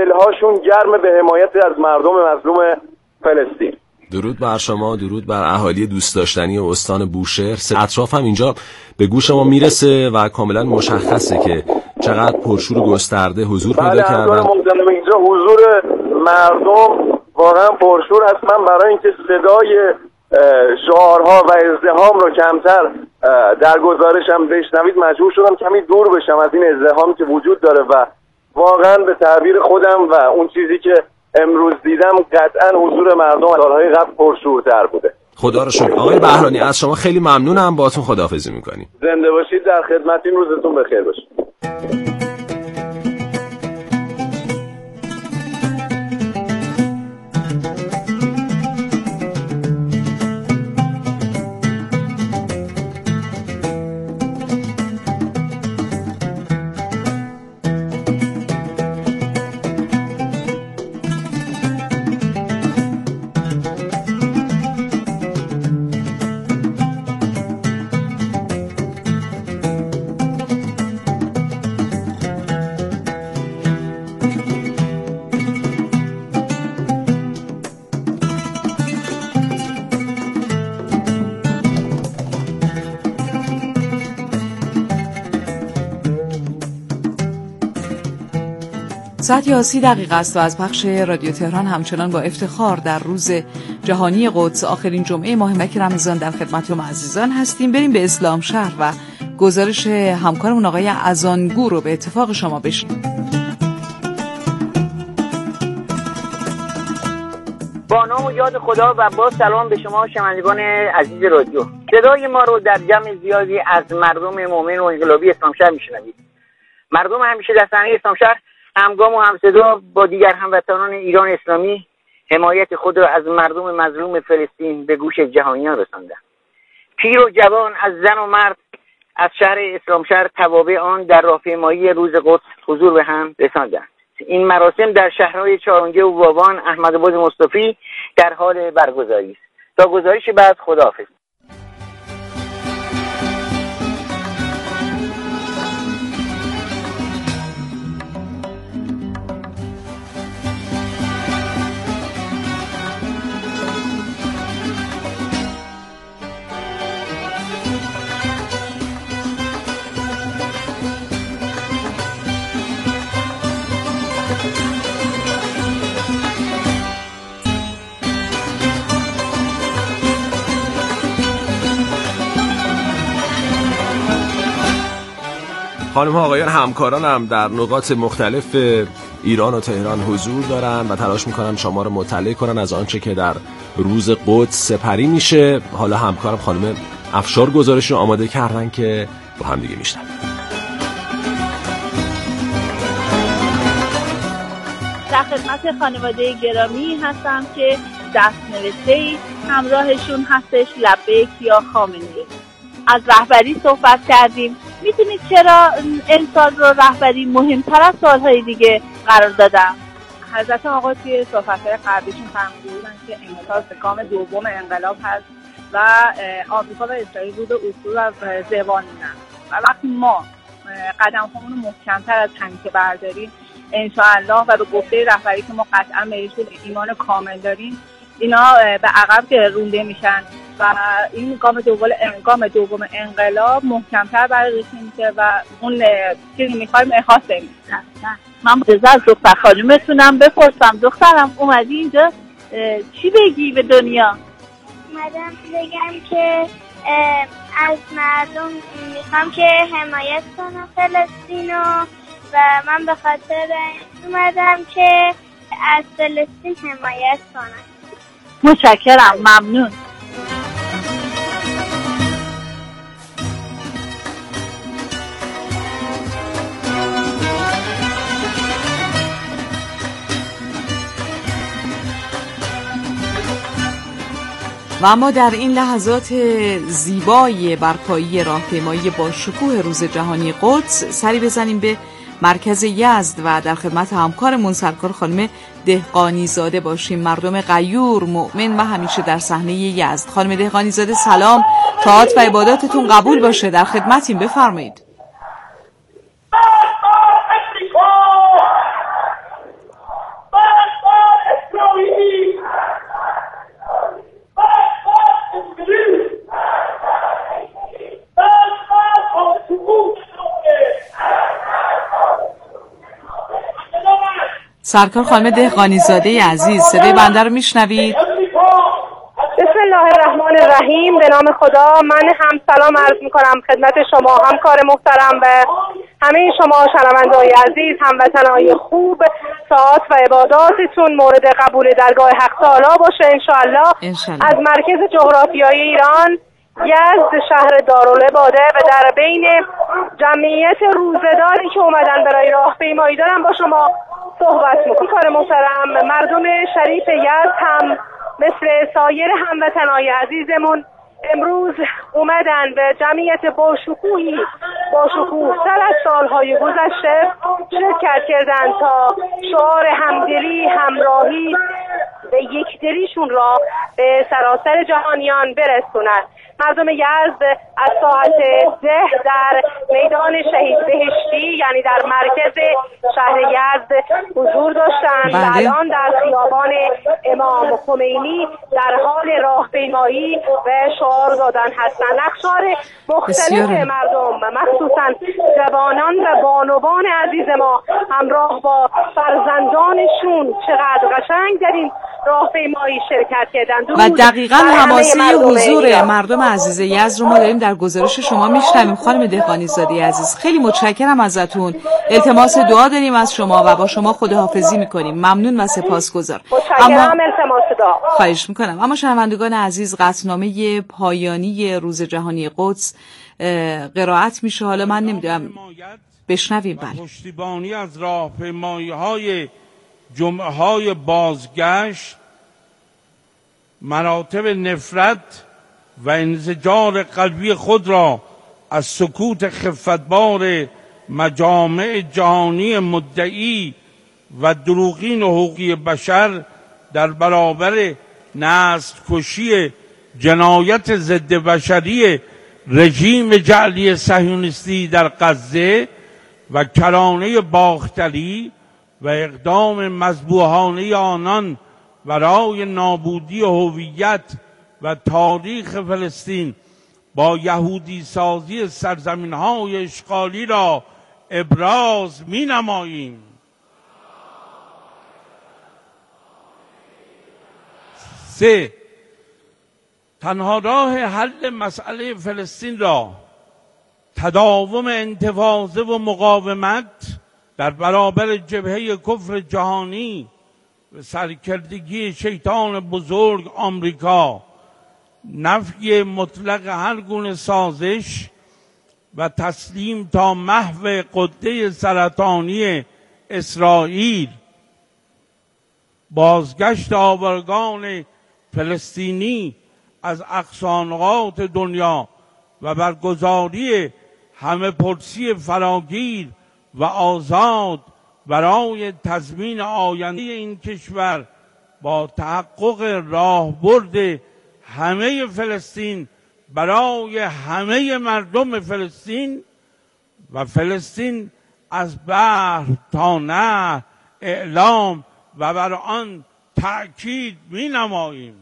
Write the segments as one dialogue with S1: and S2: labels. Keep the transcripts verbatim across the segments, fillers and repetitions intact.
S1: دلهاشون گرم به حمایت از مردم مظلوم فلسطین.
S2: درود بر شما، درود بر اهالی دوست داشتنی استان بوشهر. اطراف هم اینجا به گوش ما میرسه و کاملا مشخصه که چقدر پرشور و گسترده حضور پیدا کردن.
S1: بله، اینجا حضور مردم واقعا پرشور هست. من برای اینکه صدای شعارها و ازدحام رو کمتر در گزارشم بشنوید مجبور شدم کمی دور بشم از این ازدحامی که وجود داره و واقعا به تعبیر خودم و اون چیزی که امروز دیدم قطعا حضور مردم از سالهای قبل پرشورتر بوده.
S2: خدا رو شکر. آقای بهرانی از شما خیلی ممنونم، باهاتون خداحافظی میکنیم.
S1: زنده باشید، در خدمتین، روزتون بخیر باشه.
S3: ساعت یا سی دقیقه است و از پخش رادیو تهران همچنان با افتخار در روز جهانی قدس آخرین جمعه ماه مکه رمضان در خدمت شما عزیزان هستیم. بریم به اسلام شهر و گزارش همکارمون آقای ازانگو رو به اتفاق شما بشنویم.
S4: با نام و یاد خدا و با سلام به شما شنوندگان عزیز رادیو. صدای ما رو در جمع زیادی از مردم مؤمن و انقلابی اسلام شهر میشنوید. مردم همیشه در صحنه اسلام شهر همگام و همصدا با دیگر هموطنان ایران اسلامی حمایت خود را از مردم مظلوم فلسطین به گوش جهانیان رساندند. پیر و جوان، از زن و مرد، از شهر اسلام شهر توابع آن در راهپیمایی روز قدس حضور به هم رساندند. این مراسم در شهرهای چارونگه و واوان، احمدآباد مصطفی در حال برگزاری است. تا گزارش بعد، خداحافظ.
S2: خانم ها آقایان همکاران هم در نقاط مختلف ایران و تهران حضور دارن و تلاش میکنن شما رو مطلع کنن از آنچه که در روز قدس سپری میشه. حالا همکارم خانم افشار گزارش رو آماده کردن که با هم دیگه میشنن.
S5: در خدمت خانواده گرامی هستم که دست نوشته همراهشون هستش، لبیک یا خامنه‌ای. از رهبری صحبت کردیم. میدونید چرا امسال رو رهبری مهمتر از سالهای دیگه قرار دادم؟ حضرت آقا توی صحبت‌های قبلیشون فرموده بودن که امسال به گام دوم انقلاب هست و آمریکا و اسرائیل رو به اصول و زبانیدن و وقتی ما قدم‌هامون رو محکم‌تر از همیشه برداریم انشاءالله و به گفته رهبری که ما قطعا بهش ایمان کامل داریم، اینا به عقب رونده میشن و این گام دوم گام دوم انقلاب محکم‌تر برگزار میشه و اون چیزی می‌خوایم احاطه میشه. من مجزا از دختر خانومتونم بپرسم، دخترم اومدی اینجا چی بگی به دنیا؟
S6: اومدم بگم که از مردم میخوام که حمایت کنم فلسطینو و من به خاطر اومدم که از فلسطین حمایت کنم.
S5: متشکرم، ممنون.
S3: و اما در این لحظات زیبای برپایی راهپیمایی با شکوه روز جهانی قدس سری بزنیم به مرکز یزد و در خدمت همکارمون سرکار خانم دهقانی زاده باشیم. مردم غیور، مؤمن و همیشه در صحنه یزد. خانم دهقانی زاده سلام، طاعات و عباداتتون قبول باشه، در خدمتیم، بفرمایید. سرکار خانم دهقانی زاده عزیز، صدای بنده رو میشنوید؟
S7: بسم الله الرحمن الرحیم. به نام خدا. من هم سلام عرض میکنم خدمت شما همکار محترم و همه شما شنونده‌های عزیز، هموطنهای خوب. ساعات و عباداتتون مورد قبول درگاه حق تعالی باشه انشاءالله. از مرکز جغرافیایی ایران، یزد شهر دارالعباده و در بین جمعیت روزه‌داری که اومدن برای راهپیمایی دارم با شما صحبت میکنم. کار محترم، مردم شریف یزد هم مثل سایر هموطنهای عزیزمون امروز اومدن به جمعیت با شکوهی با شکوه تر از سالهای گذشته شرکت کردن تا شعار همدلی، همراهی و یکدلیشون را به سراسر جهانیان برسونند. مردم یزد از ساعت ده در میدان شهید بهشتی یعنی در مرکز شهر یزد حضور داشتند و الان در خیابان امام خمینی در حال راهپیمایی و شعار دادن هستند. اقشار مختلف مردم مخصوصا جوانان و بانوان عزیز ما همراه با فرزندانشون چقدر قشنگ در این راهپیمایی شرکت کردند
S3: و دقیقاً حماسه حضور مردم عزیز یزد رو ما داریم در گزارش شما میشنویم. خانم دهقانی زاده عزیز، خیلی متشکرم ازتون. التماس دعا داریم از شما و با شما خداحافظی میکنیم. ممنون و سپاسگزار.
S7: اما التماس دعا
S3: خواهش میکنم. اما شنوندگان عزیز، قطعنامه پایانی روز جهانی قدس قرائت میشه. حالا من نمیدونم بشنویم. بله.
S8: پشتیبانی از راهپیمایی‌های جمعه‌های بازگشت، مراتب نفرت و انزجار قلبی خود را از سکوت خفتبار مجامع جهانی مدعی و دروغین حقوق بشر در برابر نسل کشی جنایت ضد بشری رژیم جعلی صهیونیستی در غزه و کرانه باختری و اقدام مذبوحانه آنان برای نابودی هویت و تاریخ فلسطین با یهودی سازی سرزمین های اشغالی را ابراز می نماییم. سه، تنها راه حل مسئله فلسطین را تداوم انتفاضه و مقاومت در برابر جبهه کفر جهانی و سرکردگی شیطان بزرگ آمریکا، نفی مطلق هر گونه سازش و تسلیم تا محو غده سرطانی اسرائیل، بازگشت آوارگان فلسطینی از اقصا نقاط دنیا و برگزاری همه پرسی فراگیر و آزاد برای تضمین آینده این کشور با تحقق راهبرد همه فلسطین برای همه مردم فلسطین و فلسطین از بحر تا نهر اعلام و بر آن تأکید می نماییم.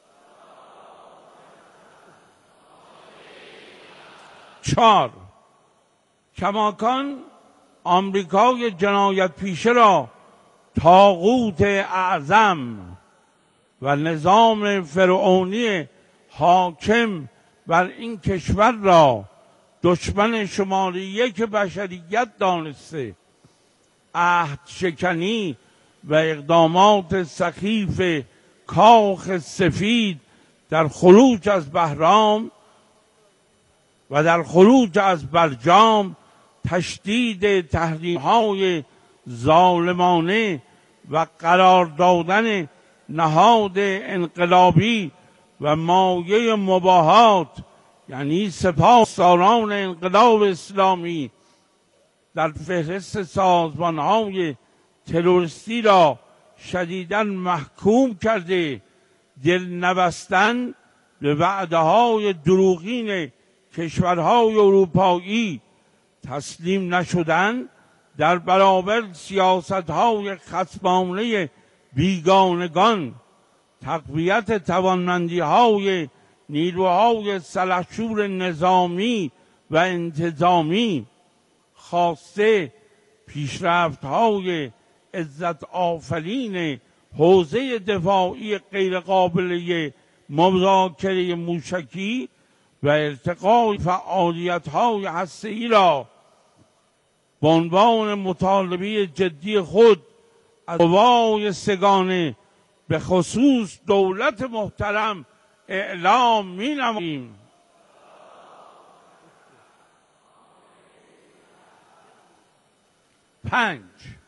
S8: چهار، کماکان آمریکای جنایت پیشه را طاغوت اعظم و نظام فرعونی حاکم بر این کشور را دشمن شماره یک بشریت دانسته، عهد شکنی و اقدامات سخیف کاخ سفید در خروج از بهرام و در خروج از برجام، تشدید تحریم‌های ظالمانه و قرار دادن نهاد انقلابی و مایه مباهات یعنی سپاسداران انقلاب اسلامی در فهرست سازمان‌های تروریستی را شدیداً محکوم کرده، دل نبستن به وعده‌های دروغین کشورهای اروپایی، تسلیم نشدن در برابر سیاست‌های خصمانه بیگانگان، تقویت توانمندی‌های نیروهای سلحشور نظامی و انتظامی، خواسته پیشرفت‌های عزت آفرین حوزه دفاعی غیر قابل مذاکره موشکی و ارتقای فعالیت‌های هسته‌ای را به عنوان مطالبه جدی خود از قوای سگانه به خصوص دولت محترم اعلام می‌نماییم. پنج،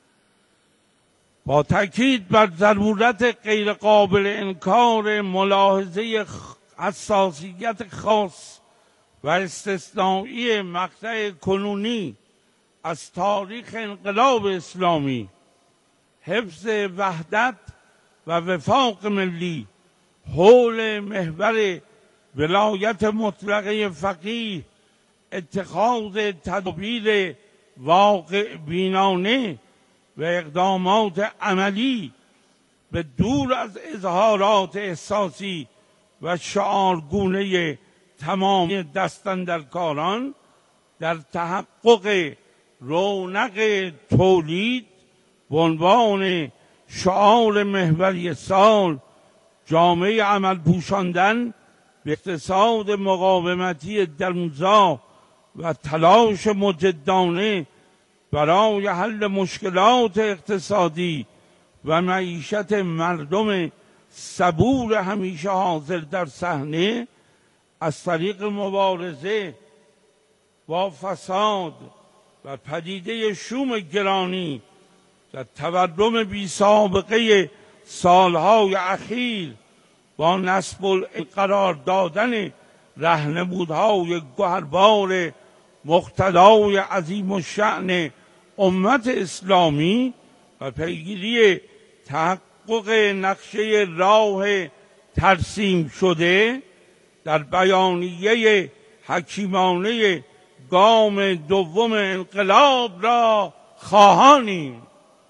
S8: با تاکید بر ضرورت غیرقابل انکار ملاحظه حساسیت خاص و استثنایی مقطع کنونی از تاریخ انقلاب اسلامی، حفظ وحدت و وفاق ملی حول محور ولایت مطلقه فقیه، اتخاذ تدابیر واقع بینانه و اقدامات عملی به دور از اظهارات احساسی و شعارگونه تمام دستاندرکاران در تحقق رونق تولید به عنوان شعار محوری سال، جامعه عمل پوشاندن به اقتصاد مقاومتی درونزا و تلاش مجدانه برای حل مشکلات اقتصادی و معیشت مردم صبور همیشه حاضر در صحنه از طریق مبارزه با فساد و پدیده شوم گرانی و تورم بی سابقه سالهای اخیر با نصب قرار دادن راهنمودهای گوهربار مقتدای عظیم الشأن امت اسلامی و پیگیری تحقق نقشه راه ترسیم شده در بیانیه حکیمانه گام دوم انقلاب را خواهانیم.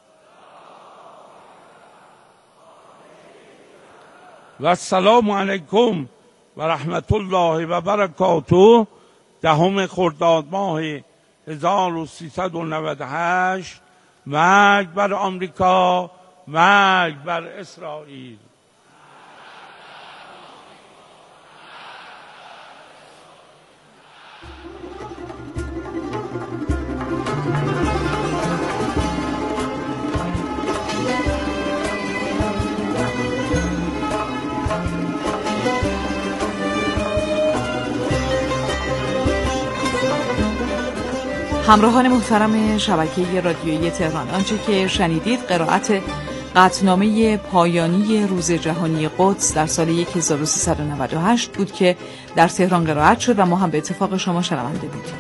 S8: و السلام علیکم و رحمت الله و برکاته. دهم خرداد ماه هزار و سیصد و نود و هشت. مرگ بر آمریکا، مرگ بر اسرائیل.
S3: همراهان محترم شبکه رادیویی تهران، آنچه که شنیدید قرائت قطعنامه پایانی روز جهانی قدس در سال هزار و سیصد و نود و هشت بود که در تهران قرائت شد و ما هم به اتفاق شما شنونده بودیم.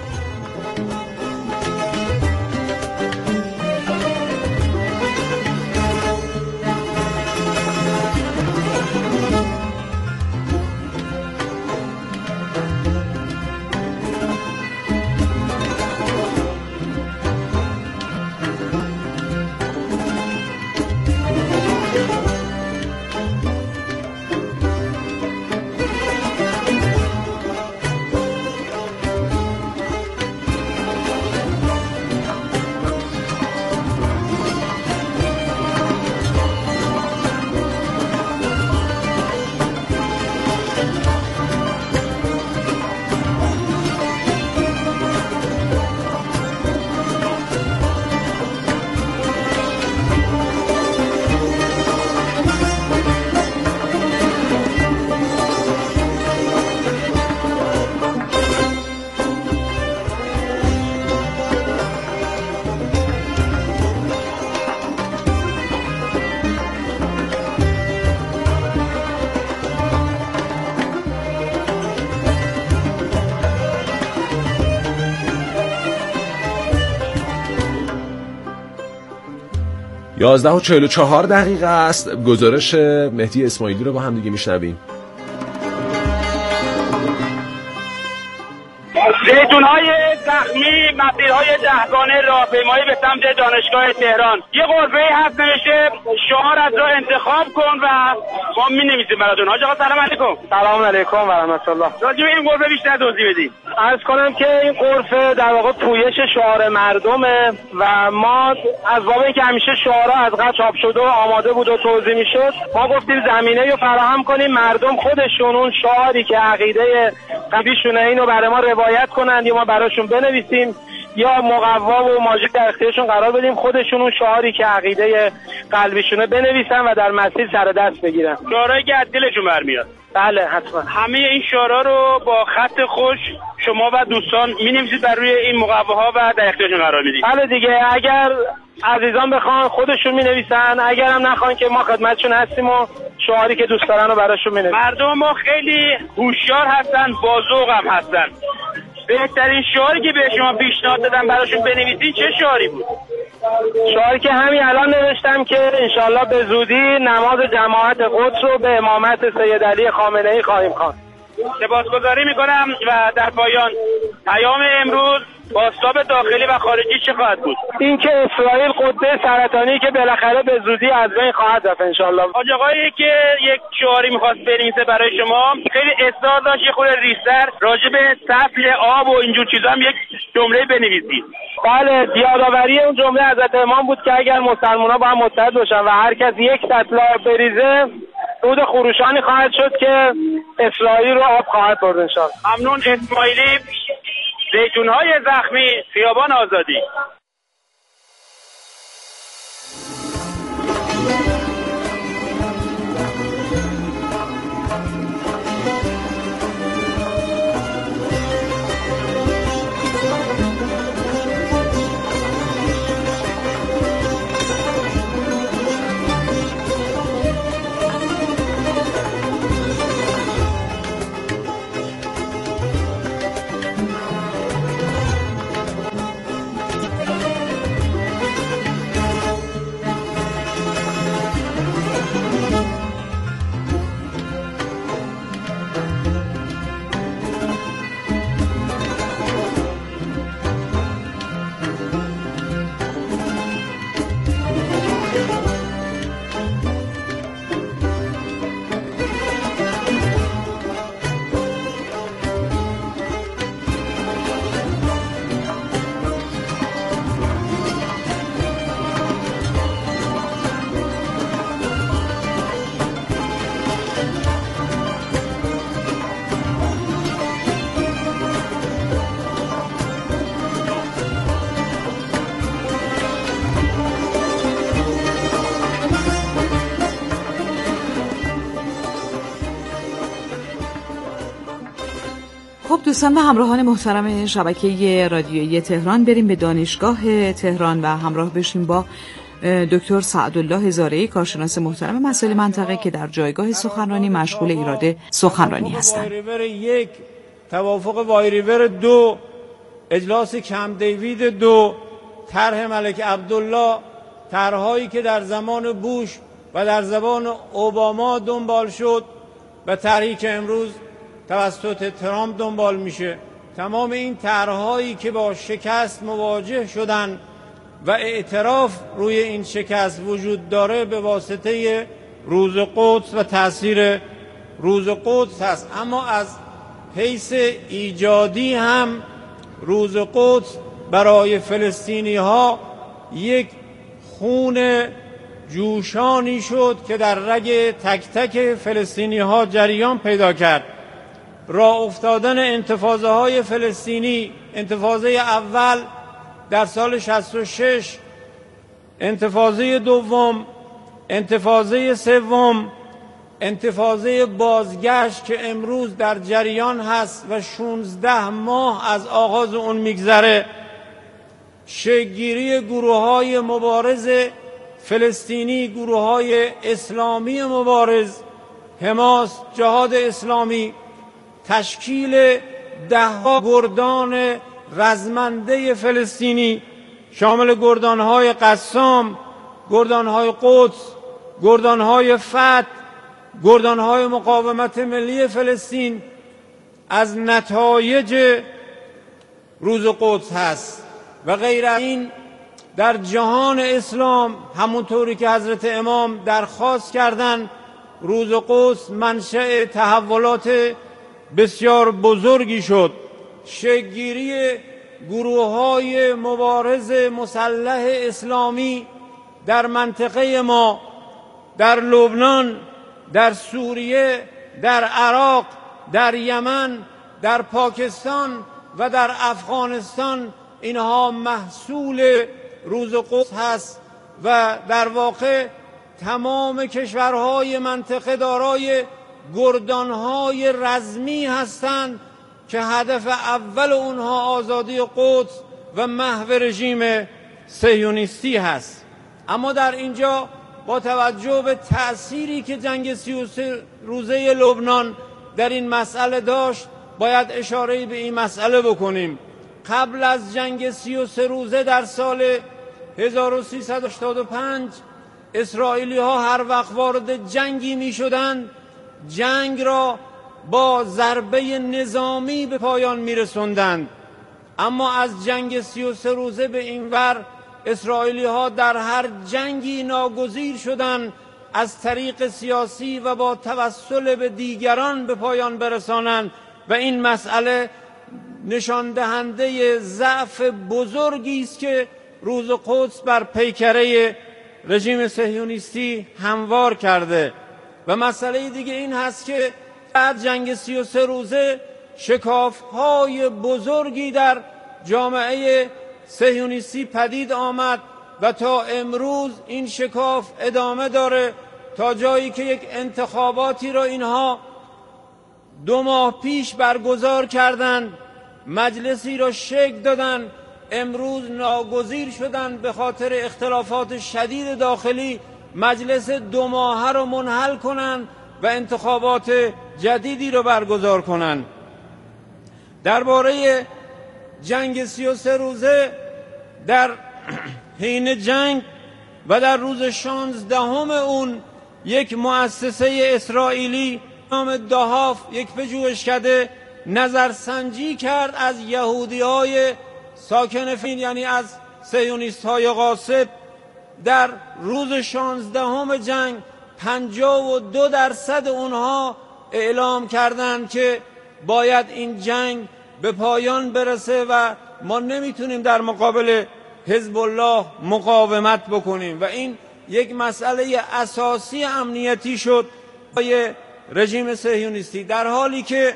S2: یازده و چهل و چهار دقیقه است. گزارش مهدی اسماعیلی رو با هم دیگه میشنویم.
S9: زیتون‌های زخمی مسیرهای دهگانه راهپیمایی به سمت دانشگاه تهران. یه قربه‌ای هست نوشته شعار شعار از راه انتخاب کن و ما می‌نویسیم براتون. حاج آقا سلام علیکم.
S10: سلام علیکم و رحمت الله.
S9: راجع به این قرفه بیشتر توضیح بدید.
S10: عرض کنم که این قرفه در واقع پویش شعار مردمه و ما از باب اینکه همیشه شعارها از قبل چاپ شده و آماده بود و توزیع می‌شد، ما گفتیم زمینه رو فراهم کنیم مردم خودشون اون شعاری که عقیده قلبیشونه اینو برای ما روایت کنن یا ما براشون بنویسیم یا مقوا و ماژیک در اختیارشون قرار بدیم خودشون اون شعاری که عقیده قلبیشونه بنویسن و در مسیر سر دست بگیرن.
S9: شعارهایی که از دلشون برمیاد.
S10: بله حتما.
S9: همه این شعارها رو با خط خوش شما و دوستان می‌نویسید بر روی این مقواها و در اختیارشون قرار میدید.
S10: بله دیگه، اگر عزیزان بخوان خودشون می‌نویسن، اگر هم نخوان که ما خدمتشون هستیم و شعاری که دوست دارن رو براشون می‌نویسیم.
S9: مردم ما خیلی هوشیار هستن، باذوق هم هستن. بهترین شعاری که به شما پیشنهاد دادن براشون بنویسین چه شعاری بود؟
S10: شعاری که همین الان نوشتم که انشالله به زودی نماز جماعت قدس رو به امامت سید علی خامنه‌ای خواهیم خواند.
S9: سپاسگزاری میکنم و در پایان پیام امروز بازتاب داخلی و خارجی چه خواهد بود؟
S10: این که اسرائیل قده سرطانی که بالاخره به زودی از بین خواهد رفت انشالله.
S9: حاج آقایی که یک شعاری میخواست بنویسه برای شما خیلی اصرار داشت یه خورده ریزتر راجع به سطل آب و اینجور چیزا هم یک جمله بنویسید.
S10: بله، یادآوری اون جمله حضرت امام بود که اگر مسلمان‌ها با هم متحد باشن و هر کس یک سطل آب بریزه رود خروشانی خواهد شد که اسرائیل رو آب خواهد برد انشالله.
S9: ممنون. اسماعیلی، زیتون‌های زخمی، خیابان آزادی.
S3: دوستان و همراهان محترم شبکه رادیویی تهران، بریم به دانشگاه تهران و همراه بشیم با دکتر سعدالله هزاره‌ای، کارشناس محترم مسائل منطقه که در جایگاه سخنرانی مشغول ایراد سخنرانی هستند.
S11: وایریور یک، توافق وایریور دو، اجلاس کمپ دیوید دو، طرح ملک عبدالله، طرح‌هایی که در زمان بوش و در زمان اوباما دنبال شد و طرحی که امروز توسط ترامپ دنبال میشه، تمام این طرح‌هایی که با شکست مواجه شدن و اعتراف روی این شکست وجود داره به واسطه روز قدس و تأثیر روز قدس هست. اما از حیث ایجادی هم روز قدس برای فلسطینی ها یک خون جوشانی شد که در رگ تک تک فلسطینی ها جریان پیدا کرد. راه افتادن انتفاضه های فلسطینی، انتفاضه اول در سال شصت و شش، انتفاضه دوم، انتفاضه سوم، انتفاضه بازگشت که امروز در جریان هست و شانزده ماه از آغاز اون میگذره، شکل‌گیری گروه‌های مبارز فلسطینی، گروه‌های اسلامی مبارز، حماس، جهاد اسلامی، تشکیل ده‌ها گردان رزمنده فلسطینی شامل گردان‌های قسام، گردان‌های قدس، گردان‌های فتح، گردان‌های مقاومت ملی فلسطین از نتایج روز قدس هست و غیر از این در جهان اسلام همونطوری که حضرت امام درخواست کردند روز قدس منشأ تحولات بسیار بزرگی شد. شکل‌گیری گروه‌های مبارز مسلح اسلامی در منطقه ما، در لبنان، در سوریه، در عراق، در یمن، در پاکستان و در افغانستان، اینها محصول روز قدس هست و در واقع تمام کشورهای منطقه دارای گردانهای رزمی هستند که هدف اول اونها آزادی قدس و محو رژیم صهیونیستی هست. اما در اینجا با توجه به تأثیری که جنگ سی و سه روزه لبنان در این مسئله داشت باید اشاره به این مسئله بکنیم. قبل از جنگ سی و سه روزه در سال هزار و سیصد و هشتاد و پنج اسرائیلی ها هر وقت وارد جنگی می شدند جنگ را با ضربه نظامی به پایان می رسوندند. اما از جنگ سی و سه روزه به این ور اسرائیلی ها در هر جنگی ناگزیر شدند از طریق سیاسی و با توسل به دیگران به پایان برسانند و این مسئله نشان دهنده ضعف بزرگی است که روز قدس بر پیکره رژیم صهیونیستی هموار کرده. و مسئله دیگه این هست که بعد جنگ سی و سه روزه شکاف‌های بزرگی در جامعه صهیونیستی پدید آمد و تا امروز این شکاف ادامه داره، تا جایی که یک انتخاباتی را اینها دو ماه پیش برگزار کردند، مجلسی را شکل دادند، امروز ناگزیر شدند به خاطر اختلافات شدید داخلی مجلس دو ماهه را منحل کنند و انتخابات جدیدی را برگزار کنند. درباره جنگ سی و سه روزه در حین جنگ و در روز شانزدهم اون یک مؤسسه اسرائیلی نام دهاف، یک پژوهشکده، نظرسنجی کرد از یهودی‌های ساکن فیل، یعنی از صهیونیست‌های غاصب. در روز شانزدهم جنگ پنجاه و دو درصد اونها اعلام کردند که باید این جنگ به پایان برسه و ما نمیتونیم در مقابل حزب الله مقاومت بکنیم و این یک مسئله اساسی امنیتی شد برای رژیم صهیونیستی، در حالی که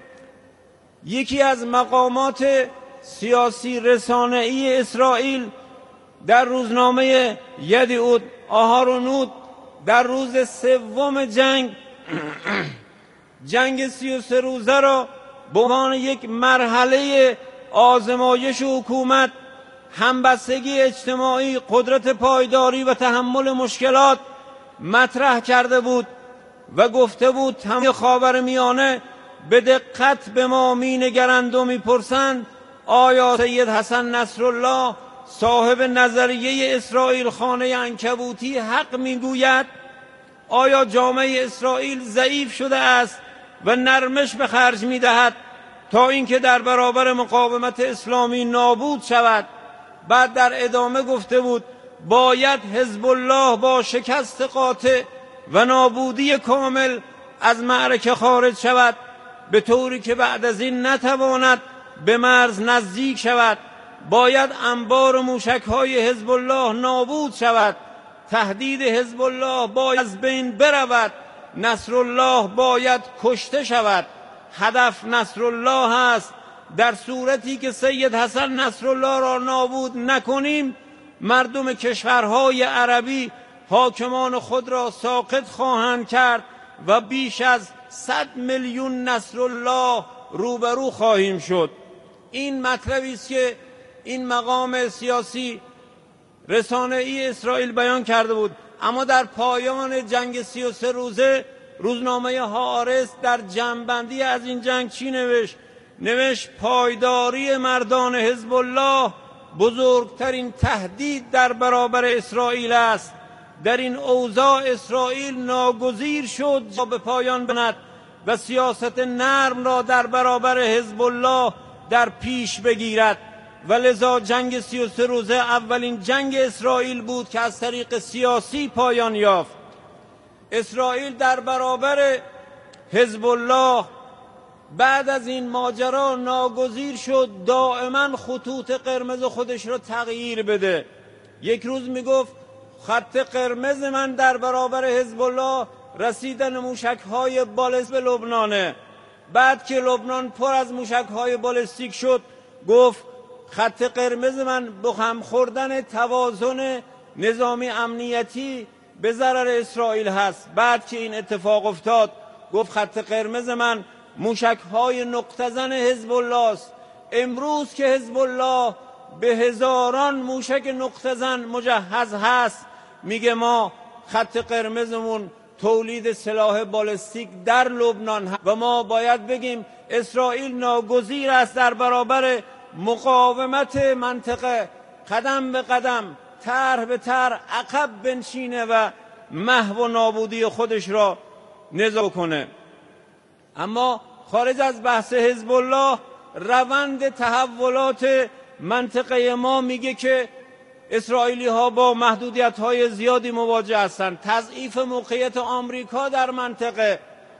S11: یکی از مقامات سیاسی رسانه‌ای اسرائیل در روزنامه یدیعود آهارونوت در روز سوم جنگ جنگ سی و سه روزه را به عنوان یک مرحله آزمایش حکومت، همبستگی اجتماعی، قدرت پایداری و تحمل مشکلات مطرح کرده بود و گفته بود همه خاورمیانه به دقت به ما می نگرند و می پرسند آیا سید حسن نصرالله صاحب نظریه اسرائیل خانه عنکبوتی حق می گوید؟ آیا جامعه اسرائیل ضعیف شده است و نرمش به خرج می دهد تا اینکه در برابر مقاومت اسلامی نابود شود؟ بعد در ادامه گفته بود باید حزب الله با شکست قاطع و نابودی کامل از معرکه خارج شود، به طوری که بعد از این نتواند به مرز نزدیک شود. باید انبار موشک‌های حزب الله نابود شود، تهدید حزب الله باید از بین برود، نصرالله باید کشته شود. هدف نصرالله است. در صورتی که سید حسن نصرالله را نابود نکنیم، مردم کشورهای عربی حاکمان خود را ساقط خواهند کرد و بیش از صد میلیون نصرالله روبرو خواهیم شد. این مطلبی است که این مقام سیاسی رسانه‌ای اسرائیل بیان کرده بود. اما در پایان جنگ سی و سه روزه روزنامه هآرتز در جمع‌بندی از این جنگ چی نوشت؟ نوشت پایداری مردان حزب الله بزرگترین تهدید در برابر اسرائیل است. در این اوضاع اسرائیل ناگزیر شد تا به پایان برد و سیاست نرم را در برابر حزب الله در پیش بگیرد و لذا جنگ سی و سه روزه اولین جنگ اسرائیل بود که از طریق سیاسی پایان یافت. اسرائیل در برابر حزب الله بعد از این ماجرا ناگزیر شد دائما خطوط قرمز خودش رو تغییر بده. یک روز میگفت خط قرمز من در برابر حزب الله رسیدن موشک‌های بالستیک به لبنانه. بعد که لبنان پر از موشک‌های بالستیک شد گفت خط قرمز من به هم خوردن توازن نظامی امنیتی به ضرر اسرائیل هست. بعد که این اتفاق افتاد گفت خط قرمز من موشک‌های نقطه زن حزب الله است. امروز که حزب الله به هزاران موشک نقطه زن مجهز هست میگه ما خط قرمزمون تولید سلاح بالستیک در لبنان هست و ما باید بگیم اسرائیل ناگزیر است در برابر مقاومت منطقه قدم به قدم طرح به طرح عقب بنشینه و محو و نابودی خودش را نزاع کنه. اما خارج از بحث حزب الله روند تحولات منطقه ما میگه که اسرائیلی ها با محدودیت های زیادی مواجه هستند. تضعیف موقعیت آمریکا در منطقه،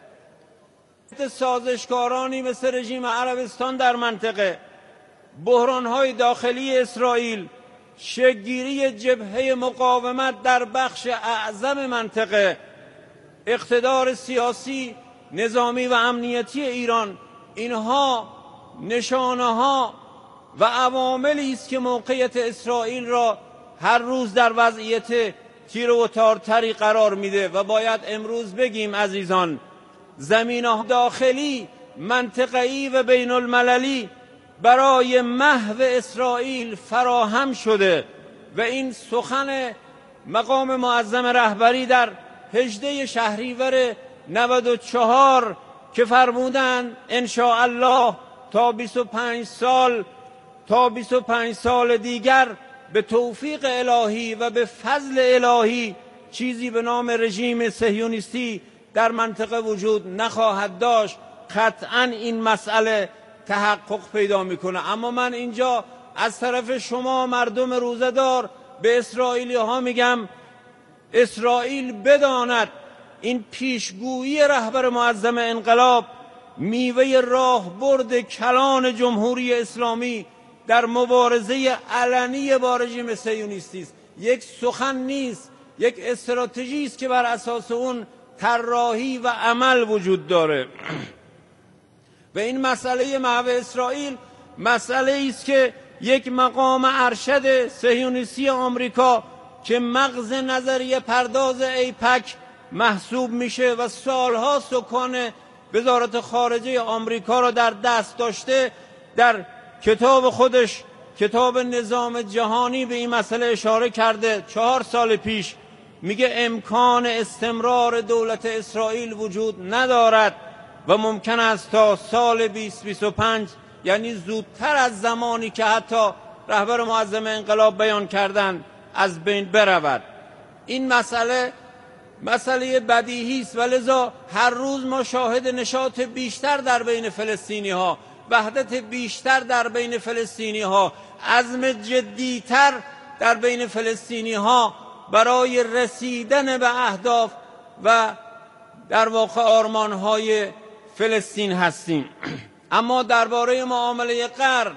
S11: سازشکارانی مثل رژیم عربستان در منطقه، بحران های داخلی اسرائیل، شکل‌گیری جبهه مقاومت در بخش اعظم منطقه، اقتدار سیاسی، نظامی و امنیتی ایران، اینها نشانه ها و عواملی است که موقعیت اسرائیل را هر روز در وضعیت تیر و تارتری قرار میده و باید امروز بگیم عزیزان زمینه داخلی، منطقه‌ای و بین المللی برای محو اسرائیل فراهم شده و این سخن مقام معظم رهبری در هجده شهریور نود و چهار که فرمودند ان شاء الله تا بیست و پنج سال تا بیست و پنج سال دیگر به توفیق الهی و به فضل الهی چیزی به نام رژیم صهیونیستی در منطقه وجود نخواهد داشت. قطعاً این مسئله تحقق پیدا میکنه. اما من اینجا از طرف شما مردم روزه‌دار به اسرائیلی ها میگم اسرائیل بداند این پیشگویی رهبر معظم انقلاب میوه راهبرد کلان جمهوری اسلامی در مبارزه علنی با رژیم صهیونیستی است. یک سخن نیست، یک استراتژی است که بر اساس اون طراحی و عمل وجود داره. و این مسئله محو اسرائیل مسئله است که یک مقام ارشد صهیونیستی آمریکا که مغز نظریه پرداز ایپک محسوب میشه و سالها سکان وزارت خارجه آمریکا را در دست داشته در کتاب خودش کتاب نظام جهانی به این مسئله اشاره کرده. چهار سال پیش میگه امکان استمرار دولت اسرائیل وجود ندارد و ممکن است تا سال بیست بیست و پنج یعنی زودتر از زمانی که حتی رهبر معظم انقلاب بیان کردند از بین برود. این مسئله مسئله بدیهی است و لذا هر روز ما شاهد نشاط بیشتر در بین فلسطینی ها، وحدت بیشتر در بین فلسطینی ها، عزم جدیتر در بین فلسطینی ها برای رسیدن به اهداف و در واقع آرمان های فلسطین هستیم. اما درباره معامله قرن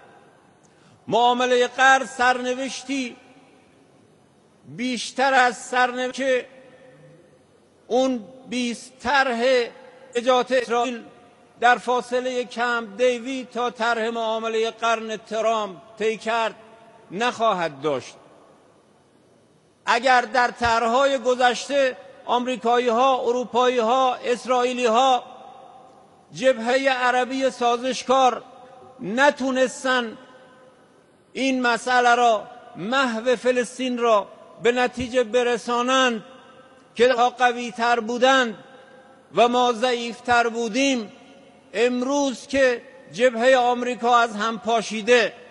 S11: معامله قرن سرنوشتی بیشتر از سرنوشت که اون بیست طرح نجات اسرائیل در فاصله کمپ دیوید تا طرح معامله قرن ترامپ طی کرد نخواهد داشت. اگر در طرح‌های گذشته آمریکایی ها، اروپایی ها، اسرائیلی ها، جبهه عربی سازشکار نتونستن این مسئله را محو فلسطین را به نتیجه برسانند که قوی تر بودند و ما ضعیف تر بودیم، امروز که جبهه آمریکا از هم پاشیده